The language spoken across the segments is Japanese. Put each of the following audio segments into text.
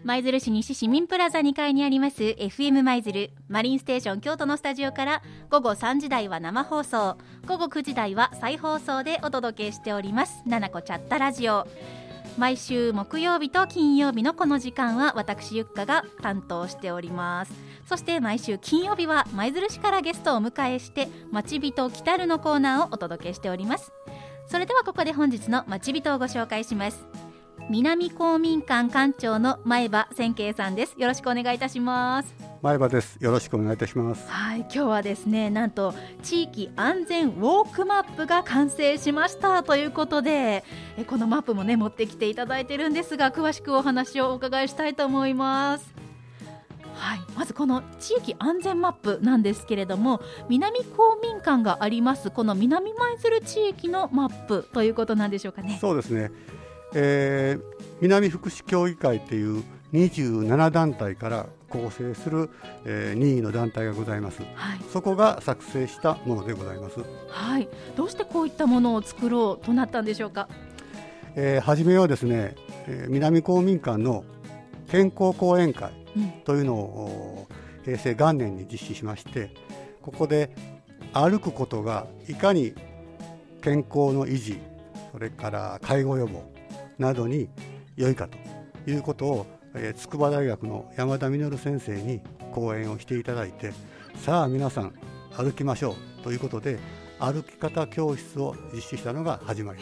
舞鶴市西市民プラザ2階にあります FM 舞鶴マリンステーション京都のスタジオから午後3時台は生放送、午後9時台は再放送でお届けしておりますななこチャットラジオ。毎週木曜日と金曜日のこの時間は私ゆっかが担当しております。そして毎週金曜日は舞鶴市からゲストをお迎えして町人来たるのコーナーをお届けしております。それではここで本日の町人をご紹介します。南公民館館長の前場千慶さんです。よろしくお願いいたします。 前場です。よろしくお願いいたします。 はい、今日はですね、なんと地域安全ウォークマップが完成しましたということで、このマップもね持ってきていただいてるんですが、詳しくお話をお伺いしたいと思います。はい、まずこの地域安全マップなんですけれども、南公民館がありますこの南舞鶴地域のマップということなんでしょうかね。 そうですね、南福祉協議会という27団体から構成する、任意の団体がございます、はい、そこが作成したものでございます。 はい、どうしてこういったものを作ろうとなったんでしょうか。 初めはですね、南公民館の健康講演会というのを、平成元年に実施しまして、ここで歩くことがいかに健康の維持、それから介護予防などに良いかということを、筑波大学の山田実先生に講演をしていただいて、さあ皆さん歩きましょうということで歩き方教室を実施したのが始まり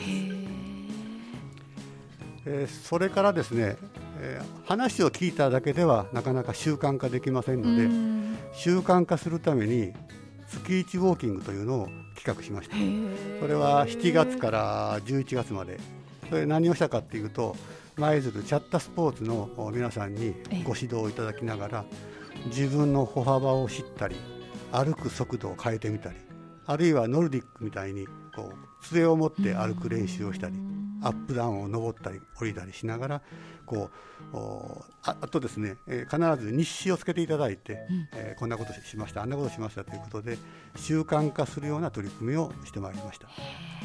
ます。それからですね、話を聞いただけではなかなか習慣化できませんので、習慣化するために月1ウォーキングというのを企画しました。それは7月から11月まで。それ何をしたかというと、舞鶴チャッタスポーツの皆さんにご指導いただきながら、自分の歩幅を知ったり、歩く速度を変えてみたり、あるいはノルディックみたいにこう杖を持って歩く練習をしたり、アップダウンを登ったり降りたりしながら、こう あとですね、必ず日誌をつけていただいて、こんなことしました、あんなことしましたということで習慣化するような取り組みをしてまいりました。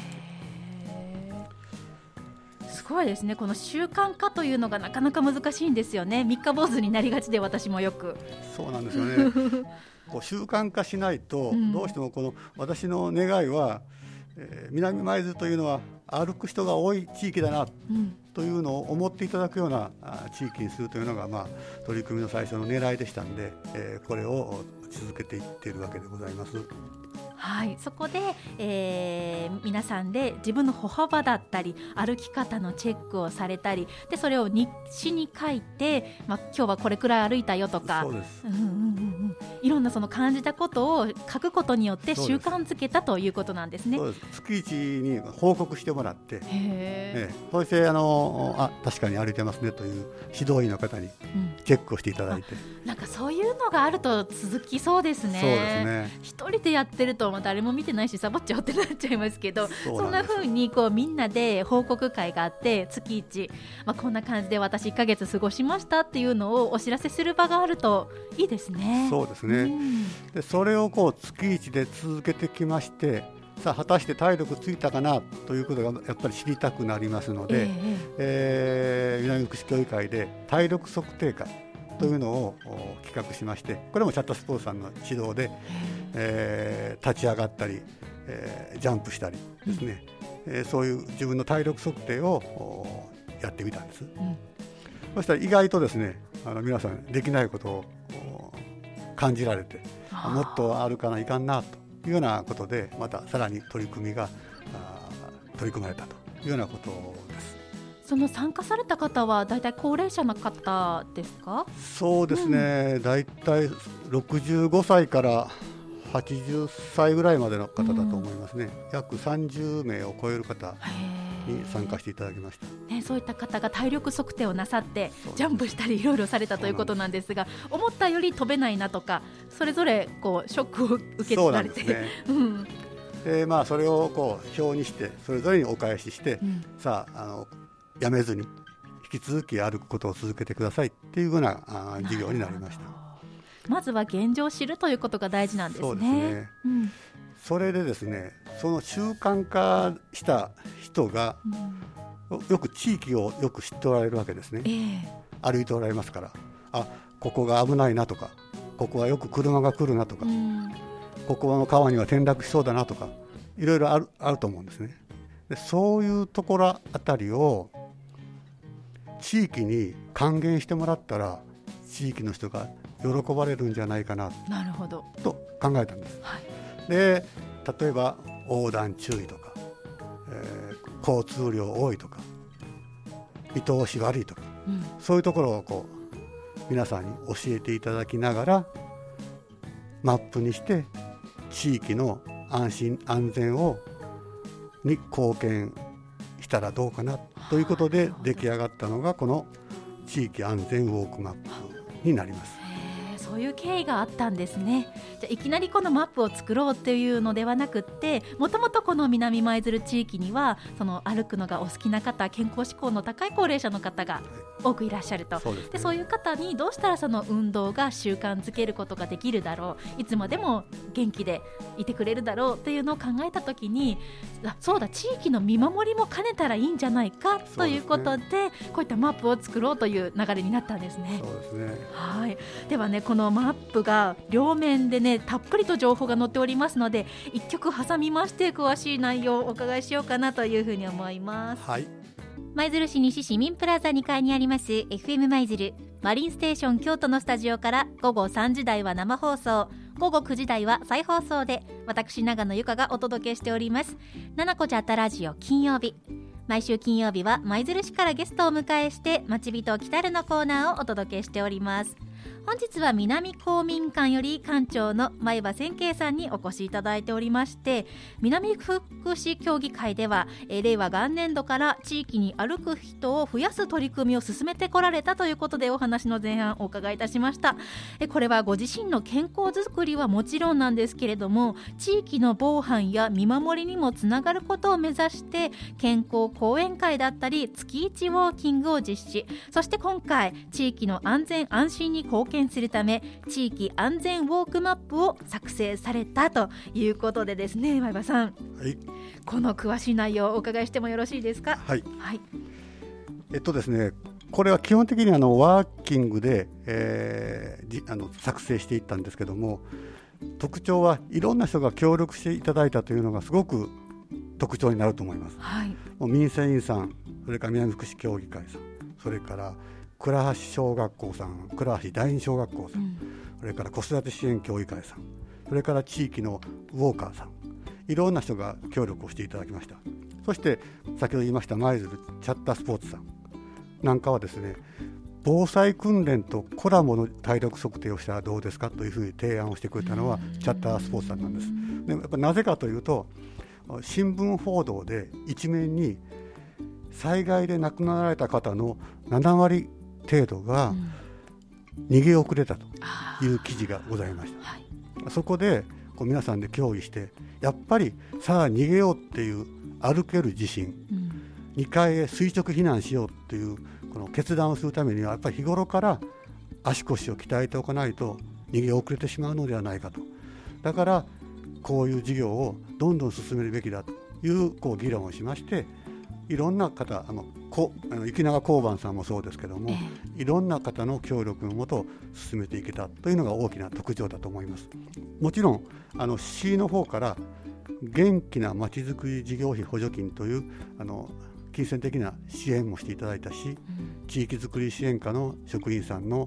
すごいですね。この習慣化というのがなかなか難しいんですよね。三日坊主になりがちで、私もよく。 そうなんですよねこう習慣化しないと、どうしてもこの私の願いは、南舞鶴というのは歩く人が多い地域だなというのを思っていただくような地域にするというのが、取り組みの最初の狙いでしたので、これを続けていっているわけでございます。 はい、そこで、皆さんで自分の歩幅だったり歩き方のチェックをされたりで、それを日誌に書いて、今日はこれくらい歩いたよとか、 そうです、 いろんなその感じたことを書くことによって習慣づけたということなんですね。 そうです。月一に報告してもらって、そして確かに歩いてますねという指導員の方にチェックをしていただいて、 なんかそういうのがあると続きそうですね。 そうですね。 一人でやってると誰も見てないしサボっちゃうってなっちゃいますけど、そんな風にこうみんなで報告会があって、月1、こんな感じで私1ヶ月過ごしましたっていうのをお知らせする場があるといいですね。 そうですね、でそれをこう月1で続けてきまして、さあ果たして体力ついたかなということがやっぱり知りたくなりますので、南福祉協議会で体力測定会というのを企画しまして、これもチャットスポーツさんの指導で、立ち上がったり、ジャンプしたりですね、そういう自分の体力測定をやってみたんです、そしたら意外とですね、皆さんできないことを感じられて、もっと歩かないかんなというようなことで、またさらに取り組まれたというようなことです。 その参加された方はだいたい高齢者の方ですか？ そうですね、だいたい65歳から80歳ぐらいまでの方だと思いますね、約30名を超える方に参加していただきました、 そういった方が体力測定をなさってジャンプしたりいろいろされたということなんですが、思ったより飛べないなとか、それぞれこうショックを受けられて、 それをこう表にしてそれぞれにお返しして、さあやめずに引き続き歩くことを続けてくださいっていうような授業になりました。 まずは現状を知るということが大事なんですね。 そうですね、それでですね、その習慣化した人が、よく地域をよく知っておられるわけですね、 歩いておられますから、ここが危ないなとか、ここはよく車が来るなとか、ここの川には転落しそうだなとか、いろいろあると思うんですね。でそういうところあたりを地域に還元してもらったら、地域の人が喜ばれるんじゃないかなと考えたんです、はい、で例えば横断注意とか、交通量多いとか見通し悪いとか、そういうところを皆さんに教えていただきながらマップにして地域の安心安全に貢献したらどうかなということで出来上がったのがこの地域安全ウォークマップになります。 そういう経緯があったんですね。じゃあいきなりこのマップを作ろうっていうのではなくって、もともとこの南舞鶴地域にはその歩くのがお好きな方、健康志向の高い高齢者の方が多くいらっしゃると。そういう方にどうしたらその運動が習慣づけることができるだろう、いつまでも元気でいてくれるだろうというのを考えたときに、そうだ、地域の見守りも兼ねたらいいんじゃないかということで、こういったマップを作ろうという流れになったんですね。 そうですね。 はい。ではね、このマップが両面でねたっぷりと情報が載っておりますので、一曲挟みまして詳しい内容をお伺いしようかなというふうに思います。 はい。 舞鶴市西市民プラザ2階にあります FM 舞鶴マリンステーション京都のスタジオから午後3時台は生放送、午後9時台は再放送で私長野由香がお届けしておりますななこチャットラジオ金曜日。毎週金曜日は舞鶴市からゲストを迎えしてまちびと来たるのコーナーをお届けしております。本日は南公民館より館長の前場千慶さんにお越しいただいておりまして、南福祉協議会では令和元年度から地域に歩く人を増やす取り組みを進めてこられたということで、お話の前半お伺いいたしました。これはご自身の健康づくりはもちろんなんですけれども、地域の防犯や見守りにもつながることを目指して健康講演会だったり月1ウォーキングを実施、そして今回地域の安全安心に貢献するため地域安全ウォークマップを作成されたということでですね、前場さん、 はい、この詳しい内容をお伺いしてもよろしいですか。 はい、はい、ですね、これは基本的にワーキングで、作成していったんですけども、特徴はいろんな人が協力していただいたというのがすごく特徴になると思います、はい、もう民生委員さん、それから南福祉協議会さん、それから倉橋小学校さん、倉橋第二小学校さん、それから子育て支援協議会さん、それから地域のウォーカーさん、いろんな人が協力をしていただきました。そして先ほど言いました舞鶴チャッタースポーツさんなんかはですね、防災訓練とコラボの体力測定をしたらどうですかというふうに提案をしてくれたのはチャッタースポーツさんなんです。でやっぱなぜかというと、新聞報道で一面に災害で亡くなられた方の7割程度が逃げ遅れたという記事がございました、はい、そこで皆さんで協議して、やっぱりさあ逃げようっていう歩ける自信、2階へ垂直避難しようっていうこの決断をするためには、やっぱり日頃から足腰を鍛えておかないと逃げ遅れてしまうのではないかと。だからこういう事業をどんどん進めるべきだという議論をしまして、いろんな方、雪永交番さんもそうですけども、いろんな方の協力のもと進めていけたというのが大きな特徴だと思います。もちろん市の方から元気なまちづくり事業費補助金という金銭的な支援もしていただいたし、地域づくり支援課の職員さんの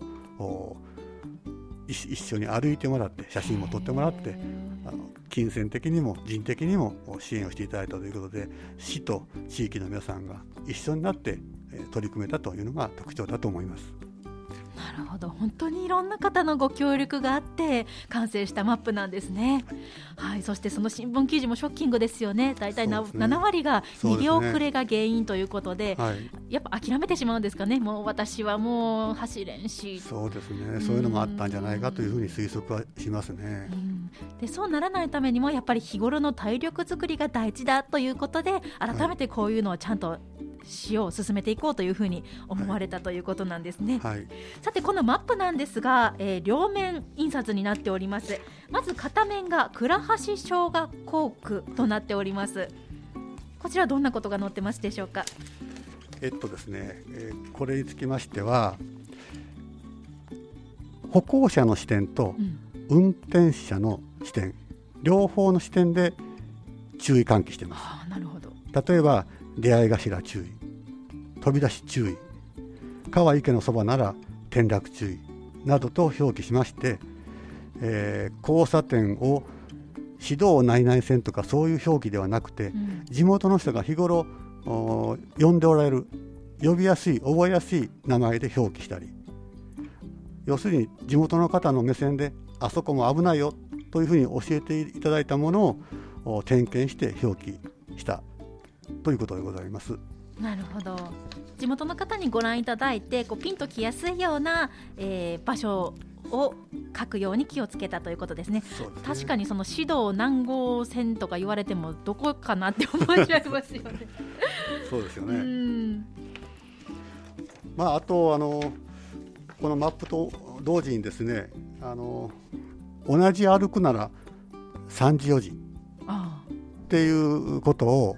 一緒に歩いてもらって写真も撮ってもらって、金銭的にも人的にも支援をしていただいたということで、市と地域の皆さんが一緒になって取り組めたというのが特徴だと思います。 なるほど、本当にいろんな方のご協力があって完成したマップなんですね、はい、そしてその新聞記事もショッキングですよね。だいたい7割が逃げ遅れが原因ということで、はい、やっぱ諦めてしまうんですかね。もう私はもう走れんし。 そうですね、そういうのもあったんじゃないかというふうに推測はしますね。 でそうならないためにもやっぱり日頃の体力作りが大事だということで、改めてこういうのをちゃんと進めていこうというふうに思われたということなんですね、はい、さてこのマップなんですが、両面印刷になっております。まず片面が倉橋小学校区となっております。こちらどんなことが載ってますでしょうか。 ですね、これにつきましては歩行者の視点と運転者の視点、両方の視点で注意喚起しています。 なるほど。 例えば出会い頭注意、飛び出し注意、川池のそばなら転落注意などと表記しまして、交差点を指導内々線とかそういう表記ではなくて、地元の人が日頃呼んでおられる呼びやすい覚えやすい名前で表記したり、要するに地元の方の目線であそこも危ないよというふうに教えていただいたものを点検して表記したということでございます。 なるほど。地元の方にご覧いただいてピンときやすいような、場所を書くように気をつけたということですね。 そうですね。 確かにその指導何号線とか言われてもどこかなって思っちゃいますよね。 そうですよね。あとこのマップと同時にですね、同じ歩くなら3時4時っていうことを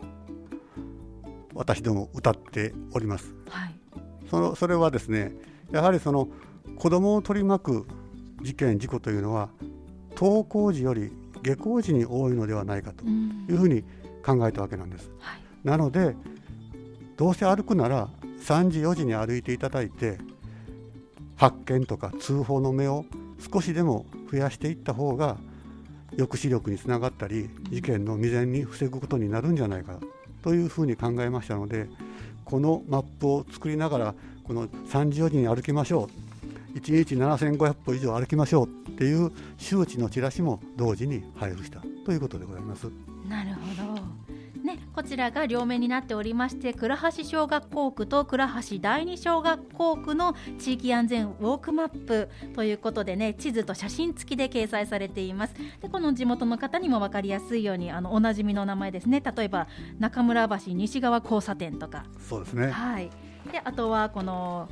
私ども歌っております。 はい、 それはですね、やはりその子どもを取り巻く事件事故というのは登校時より下校時に多いのではないかというふうに考えたわけなんです。 はい、 なのでどうせ歩くなら3時4時に歩いていただいて、発見とか通報の目を少しでも増やしていった方が抑止力につながったり事件の未然に防ぐことになるんじゃないかというふうに考えましたので、このマップを作りながらこの3時4時に歩きましょう、1日7500歩以上歩きましょうっていう周知のチラシも同時に配布したということでございます。 なるほど、ね、こちらが両面になっておりまして、倉橋小学校区と倉橋第二小学校区の地域安全ウォークマップということでね、地図と写真付きで掲載されています。でこの地元の方にも分かりやすいようにおなじみの名前ですね。例えば中村橋西側交差点とか。 そうですね。 はい、であとはこの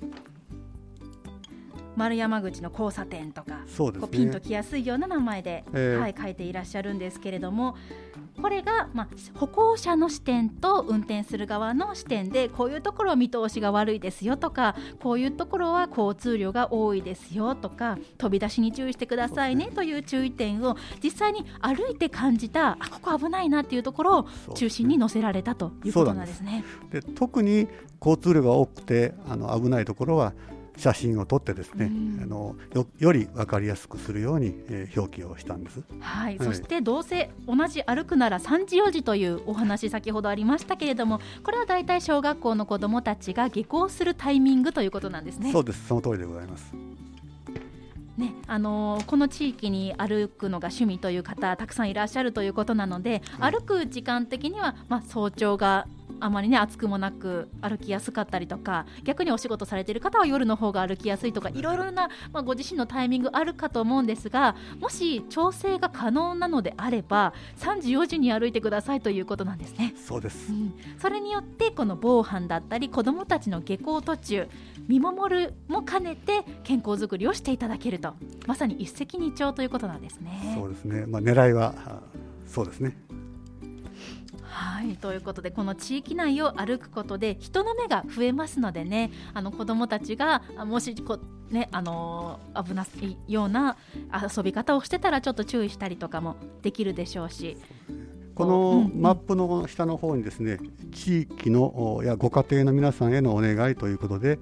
丸山口の交差点とか、 そうですね、 ピンときやすいような名前で、はい、書いていらっしゃるんですけれども、これが、歩行者の視点と運転する側の視点で、こういうところは見通しが悪いですよとか、こういうところは交通量が多いですよとか、飛び出しに注意してくださいねという注意点を実際に歩いて感じた、ここ危ないなっていうところを中心に載せられたということなんですね。 で特に交通量が多くて危ないところは写真を撮ってですね、より分かりやすくするように、表記をしたんです。 はい、そしてどうせ同じ歩くなら3時4時というお話先ほどありましたけれども、これはだいたい小学校の子どもたちが下校するタイミングということなんですね。 そうです、その通りでございますね、この地域に歩くのが趣味という方たくさんいらっしゃるということなので、歩く時間的には、早朝があまりね暑くもなく歩きやすかったりとか、逆にお仕事されている方は夜の方が歩きやすいとか、いろいろな、ご自身のタイミングあるかと思うんですが、もし調整が可能なのであれば3時4時に歩いてくださいということなんですね。 そうです、 それによってこの防犯だったり子どもたちの下校途中見守るも兼ねて健康づくりをしていただけると、まさに一石二鳥ということなんですね。 そうですね、狙いはそうですね。 はい、ということでこの地域内を歩くことで人の目が増えますのでね、子どもたちがもし危ないような遊び方をしてたらちょっと注意したりとかもできるでしょうし、 このマップの下の方にですね、地域のやご家庭の皆さんへのお願いということで、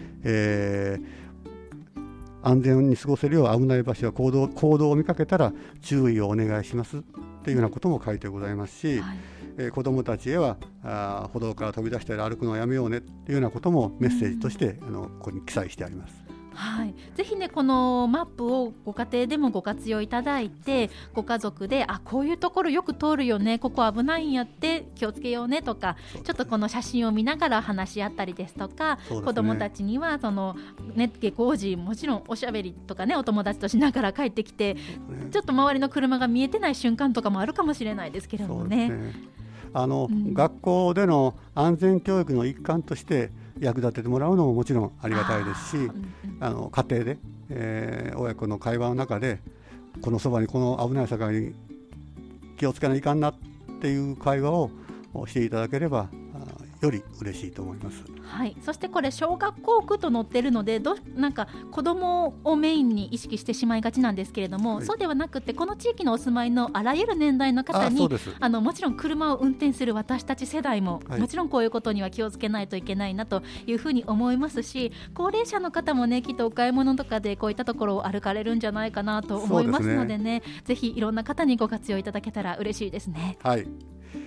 安全に過ごせるよう危ない場所や行動を見かけたら注意をお願いしますというようなことも書いてございますし、子どもたちへは歩道から飛び出したり歩くのをやめようねというようなこともメッセージとしてここに記載してあります。 はい、ぜひねこのマップをご家庭でもご活用いただいて、ご家族でこういうところよく通るよね、ここ危ないんやって気をつけようねとか、ちょっとこの写真を見ながら話し合ったりですとか、子どもたちには下校時もちろんおしゃべりとかね、お友達としながら帰ってきて、ちょっと周りの車が見えてない瞬間とかもあるかもしれないですけれどもね。 学校での安全教育の一環として役立ててもらうのももちろんありがたいですし、家庭で、親子の会話の中でこのそばにこの危ない境に気をつけないかんなっていう会話をしていただければより嬉しいと思います。 はい、そしてこれ小学校区と載ってるのでなんか子どもをメインに意識してしまいがちなんですけれども、はい、そうではなくてこの地域のお住まいのあらゆる年代の方にもちろん車を運転する私たち世代も、はい、もちろんこういうことには気をつけないといけないなというふうに思いますし、高齢者の方もねきっとお買い物とかでこういったところを歩かれるんじゃないかなと思いますのでね、ぜひいろんな方にご活用いただけたら嬉しいですね。 はい、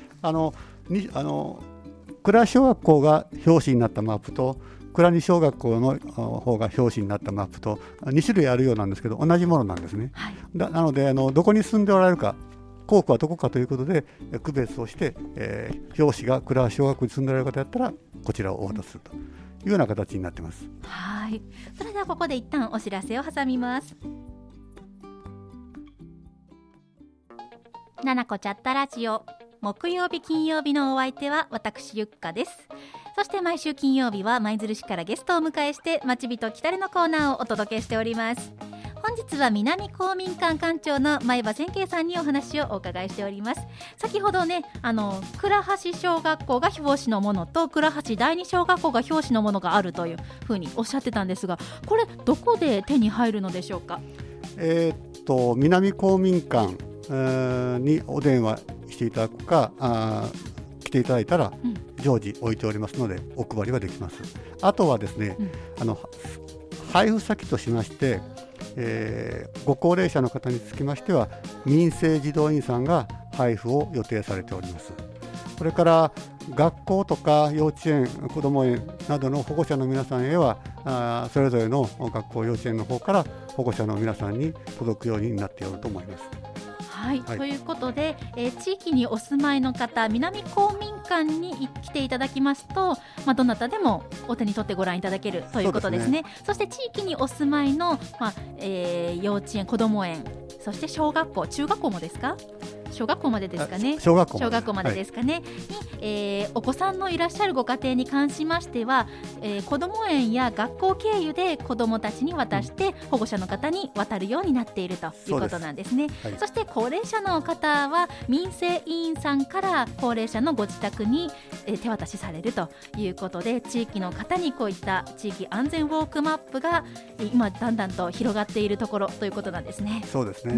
倉小学校が表紙になったマップと倉西小学校の方が表紙になったマップと2種類あるようなんですけど同じものなんですね、はい、なのでどこに住んでおられるか校区はどこかということで区別をして、表紙が倉小学校に住んでおられる方だったらこちらをお渡しするというような形になっています。 はい、それではここで一旦お知らせを挟みます。ななこチャットラジオ、木曜日金曜日のお相手は私ゆっかです。そして毎週金曜日は舞鶴市からゲストを迎えしてまちびときたれのコーナーをお届けしております。本日は南公民館館長の前場千慶さんにお話をお伺いしております。先ほどね倉橋小学校が表紙のものと倉橋第二小学校が表紙のものがあるというふうにおっしゃってたんですが、これどこで手に入るのでしょうか？ 南公民館にお電話していただくか来ていただいたら常時置いておりますのでお配りはできます。あとはですね、配布先としまして、ご高齢者の方につきましては民生児童員さんが配布を予定されております。それから学校とか幼稚園子ども園などの保護者の皆さんへはそれぞれの学校幼稚園の方から保護者の皆さんに届くようになっておると思います。 はい、ということで、地域にお住まいの方、南公民館に来ていただきますと、どなたでもお手に取ってご覧いただけるということですね。そして地域にお住まいの、幼稚園、子ども園、そして小学校、中学校もですか？小学校までですかね。 小学校までですかね、にお子さんのいらっしゃるご家庭に関しましては、子ども園や学校経由で子どもたちに渡して保護者の方に渡るようになっているということなんですね。そして高齢者の方は民生委員さんから高齢者のご自宅に、手渡しされるということで、地域の方にこういった地域安全ウォークマップが今だんだんと広がっているところということなんですね。 そうですね、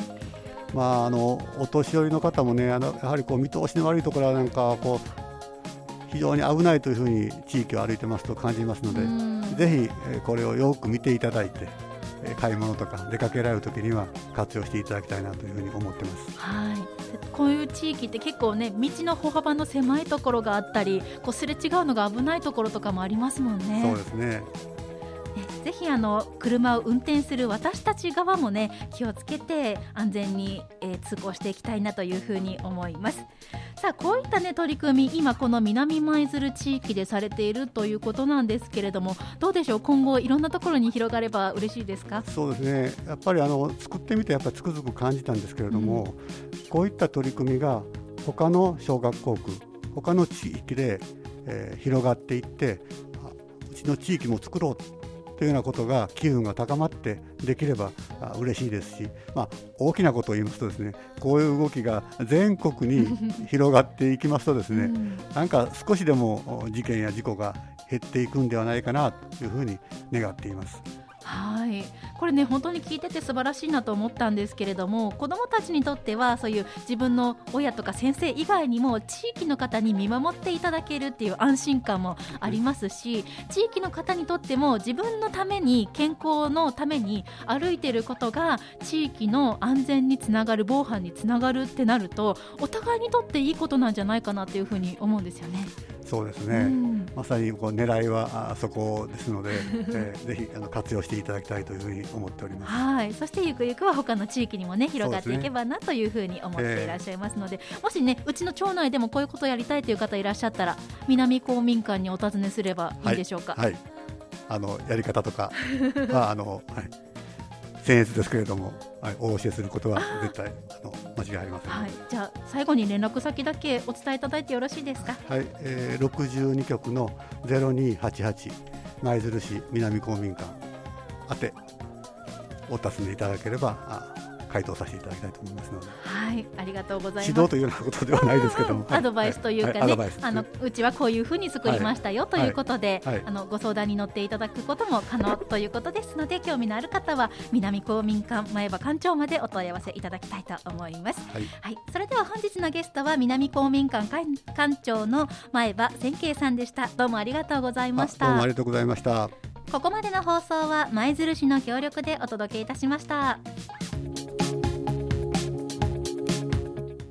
お年寄りの方もねやはり見通しの悪いところはなんか非常に危ないというふうに地域を歩いてますと感じますので、ぜひこれをよく見ていただいて買い物とか出かけられるときには活用していただきたいなというふうに思ってます。 はい、こういう地域って結構ね道の歩幅の狭いところがあったりすれ違うのが危ないところとかもありますもんね。 そうですね。 ぜひ車を運転する私たち側もね気をつけて安全に、通行していきたいなというふうに思います。さあこういったね取り組み今この南舞鶴地域でされているということなんですけれども、どうでしょう、今後いろんなところに広がれば嬉しいですか？ そうですね、やっぱり作ってみてつくづく感じたんですけれども、こういった取り組みが他の小学校区他の地域で、広がっていってうちの地域も作ろうというようなことが機運が高まってできれば嬉しいですし、大きなことを言いますとですね、こういう動きが全国に広がっていきますとですね、なんか少しでも事件や事故が減っていくんではないかなというふうに願っています。 はい、これね本当に聞いてて素晴らしいなと思ったんですけれども、子どもたちにとってはそういう自分の親とか先生以外にも地域の方に見守っていただけるっていう安心感もありますし、地域の方にとっても自分のために健康のために歩いていることが地域の安全につながる、防犯につながるってなるとお互いにとっていいことなんじゃないかなというふうに思うんですよね。 そうですね、まさに狙いはそこですので、ぜひ活用していただきたいというふうに思っております。 はい、そしてゆくゆくは他の地域にもね広がっていけばなというふうに思っていらっしゃいますので、もしねうちの町内でもこういうことをやりたいという方いらっしゃったら南公民館にお尋ねすればいいでしょうか？ はい、やり方とかは僭越ですけれども、お教えすることは絶対間違いありません。 じゃあ最後に連絡先だけお伝えいただいてよろしいですか？ はい、62局の0288舞鶴市南公民館宛てお尋ねいただければ回答させていただきたいと思いますので、 はい、ありがとうございます。 指導というようなことではないですけども、 アドバイスというかね、うちはこういうふうに作りましたよということで、ご相談に乗っていただくことも可能ということですので、興味のある方は南公民館前歯館長までお問い合わせいただきたいと思います。はい、それでは本日のゲストは南公民館館長の前歯千慶さんでした。どうもありがとうございました。 どうもありがとうございました。 ここまでの放送は舞鶴市の協力でお届けいたしました。